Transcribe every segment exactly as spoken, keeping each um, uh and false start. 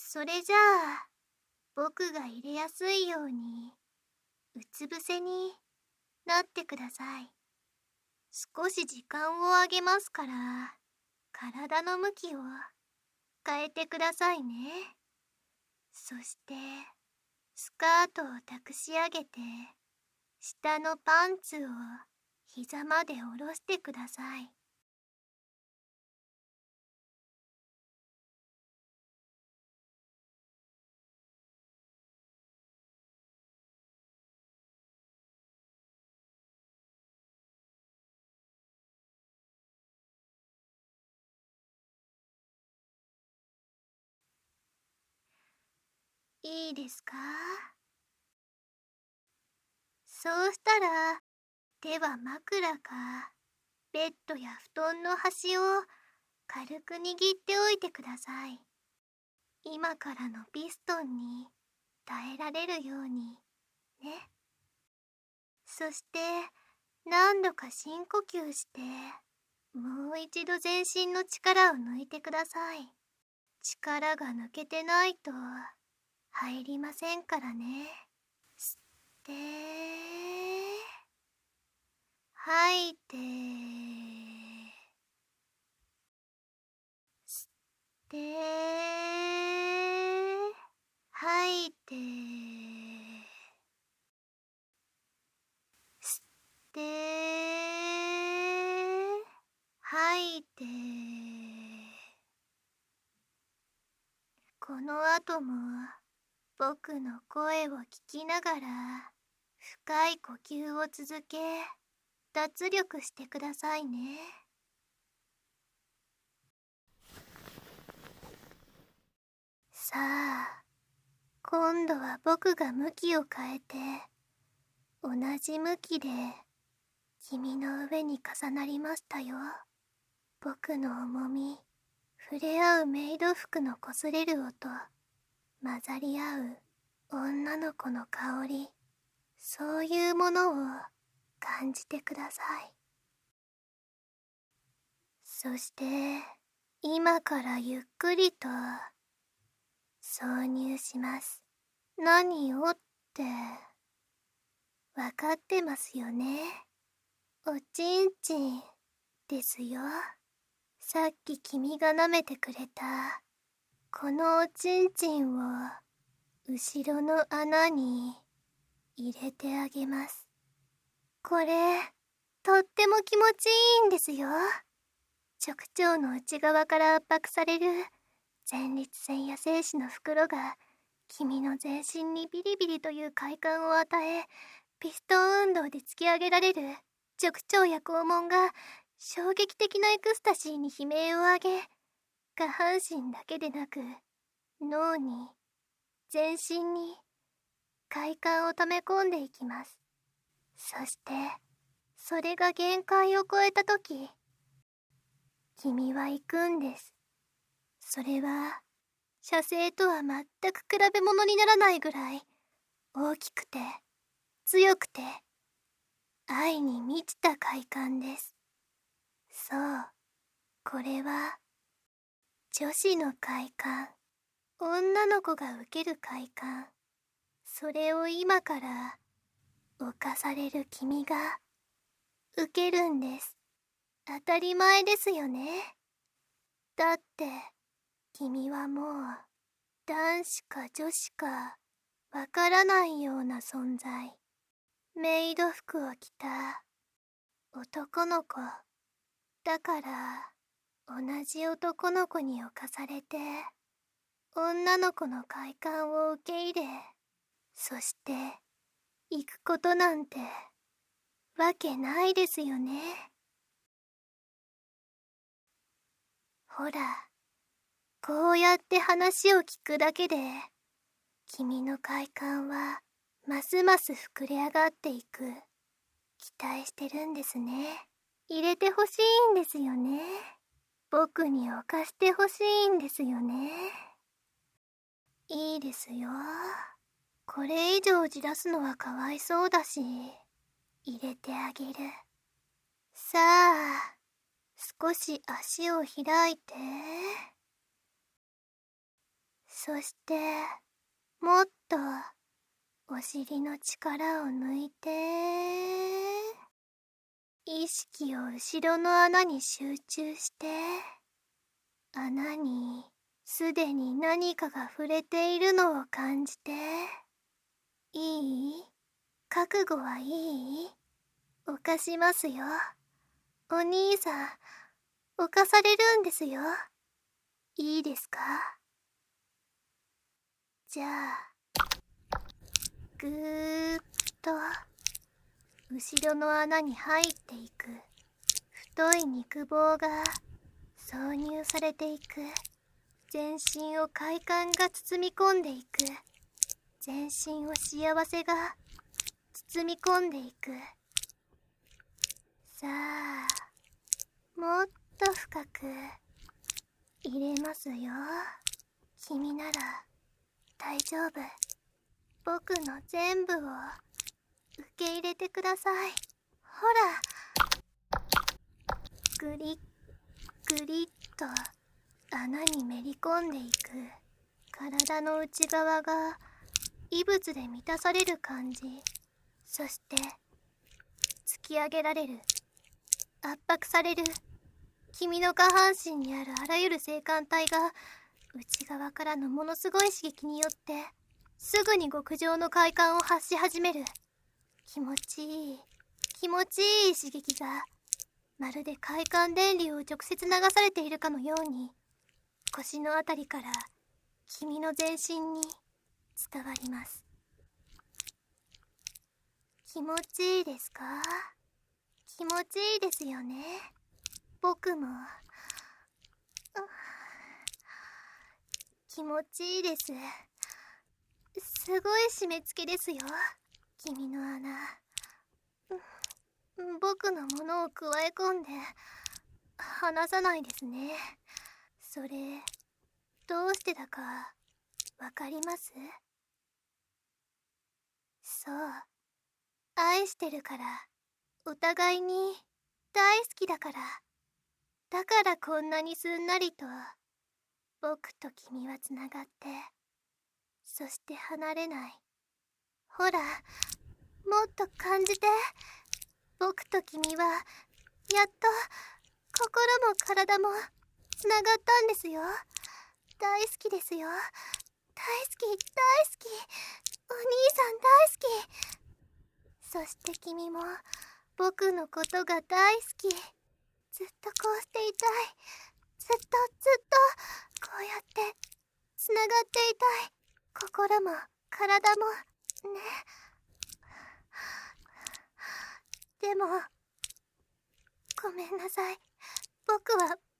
それじゃあ、僕が入れやすいように、うつ伏せになってください。少し時間をあげますから、体の向きを変えてくださいね。そして、スカートを託し上げて、下のパンツを膝まで下ろしてください。いいですか？そうしたら、手は枕かベッドや布団の端を軽く握っておいてください。今からのピストンに耐えられるようにね。そして何度か深呼吸して、もう一度全身の力を抜いてください。力が抜けてないと入りませんからね。吸って吐いて、吸って吐いて、吸って吐いて。この後も僕の声を聞きながら深い呼吸を続け、脱力してくださいね。さあ、今度は僕が向きを変えて、同じ向きで君の上に重なりましたよ。僕の重み、触れ合うメイド服の擦れる音、混ざり合う女の子の香り、そういうものを感じてください。そして今からゆっくりと挿入します。何をってわかってますよね。おちんちんですよ。さっき君が舐めてくれたこのおちんちんを後ろの穴に入れてあげます。これとっても気持ちいいんですよ。直腸の内側から圧迫される前立腺や精子の袋が君の全身にビリビリという快感を与え、ピストン運動で突き上げられる直腸や肛門が衝撃的なエクスタシーに悲鳴を上げ、下半身だけでなく脳に全身に快感を溜め込んでいきます。そしてそれが限界を超えたとき、君は行くんです。それは射精とは全く比べ物にならないぐらい大きくて強くて愛に満ちた快感です。そう、これは女子の快感、女の子が受ける快感、それを今から侵される君が受けるんです。当たり前ですよね。だって君はもう男子か女子かわからないような存在。メイド服を着た男の子だから、同じ男の子に侵されて女の子の快感を受け入れ、そして行くことなんてわけないですよね。ほら、こうやって話を聞くだけで君の快感はますます膨れ上がっていく。期待してるんですね。入れてほしいんですよね。僕に犯してほしいんですよね。いいですよ。これ以上じらすのはかわいそうだし、入れてあげる。さあ、少し足を開いて、 そしてもっとお尻の力を抜いて、意識を後ろの穴に集中して、穴にすでに何かが触れているのを感じて。いい？覚悟はいい？犯しますよ。お兄さん、犯されるんですよ。いいですか？じゃあ、ぐーっと後ろの穴に入っていく太い肉棒が挿入されていく。全身を快感が包み込んでいく。全身を幸せが包み込んでいく。さあ、もっと深く入れますよ。君なら大丈夫。僕の全部を受け入れてください。ほら、グリッグリッと穴にめり込んでいく。体の内側が異物で満たされる感じ。そして突き上げられる、圧迫される。君の下半身にあるあらゆる性感帯が内側からのものすごい刺激によってすぐに極上の快感を発し始める。気持ちいい、気持ちいい刺激がまるで快感電流を直接流されているかのように腰のあたりから君の全身に伝わります。気持ちいいですか？気持ちいいですよね。僕も気持ちいいです。すごい締め付けですよ、君の穴。僕のものを加え込んで離さないですね。それどうしてだかわかります？そう、愛してるから。お互いに大好きだから。だからこんなにすんなりと僕と君はつながって、そして離れない。ほら、もっと感じて。僕と君はやっと心も体もつながったんですよ。大好きですよ。大好き、大好き。お兄さん大好き。そして君も僕のことが大好き。ずっとこうしていたい。ずっとずっとこうやってつながっていたい。心も体もね。でもごめんなさい。僕はもうダメ。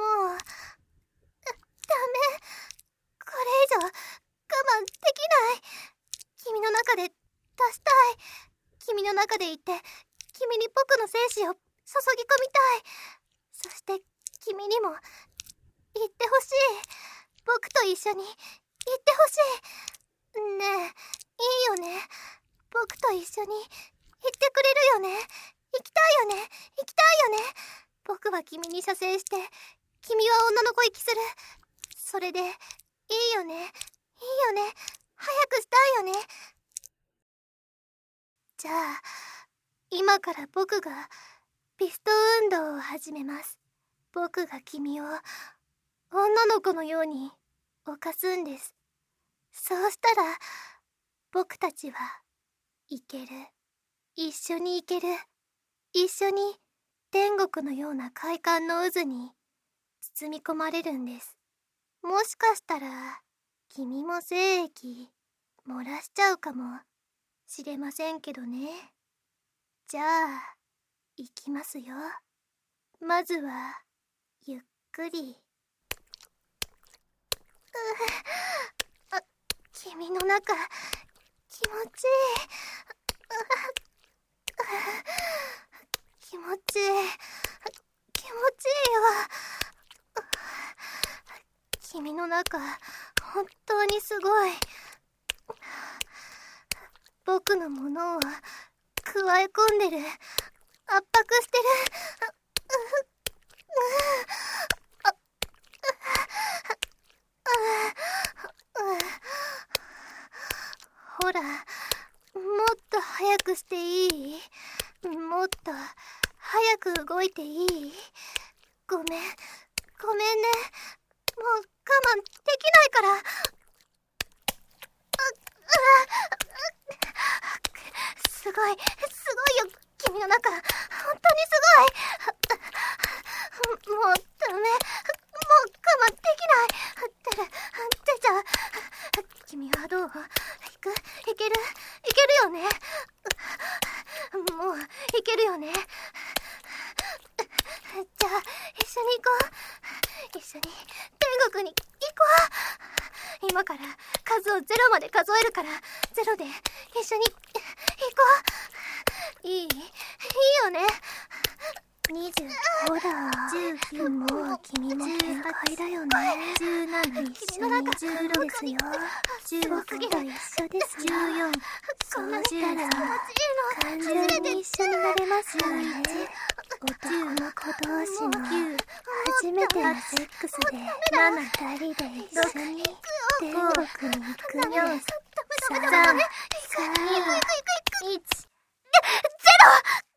これ以上我慢できない。君の中で出したい。君の中でいて君に僕の精子を注ぎ込みたい。そして君にも言ってほしい。僕と一緒に言ってほしい。ねえ、いいよね。僕と一緒に行ってくれるよね。行きたいよね。行きたいよね。僕は君に射精して君は女の子行きする。それでいいよね。いいよね。早くしたいよね。じゃあ今から僕がピスト運動を始めます。僕が君を女の子のように犯すんです。そうしたら僕たちはいける。一緒に行ける。一緒に天国のような快感の渦に包み込まれるんです。もしかしたら君も精液漏らしちゃうかもしれませんけどね。じゃあ行きますよ。まずはゆっくり。あ、君の中気持ちいい。気持ちいい。気持ちいいわ。君の中本当にすごい。僕のものを加え込んでる。圧迫してる。 ほら、もっと早くしていい？もっと早く動いていい？ごめん、ごめんね。もう我慢できないから。すごい、すごいよ、君の中。本当にすごい。もうダメ。もう我慢できない。てる、てちゃん。君はどう？行く？いける？いけるよね？もう、いけるよね？じゃあ、一緒に行こう。一緒に天国に行こう。今から数をゼロまで数えるから、ゼロで一緒に行こう。いい？いいよね？にじゅう、ほら、じゅうきゅう、もう君も限界だよね。じゅうなな、一緒にじゅうろくですよ。じゅうごと一緒ですよ。じゅうよん、そうしたら完全に一緒になれますよね。男の子同士の初めてのセックスで二人で一緒に天国に行くんです。さん、さん、いち、ゼロ！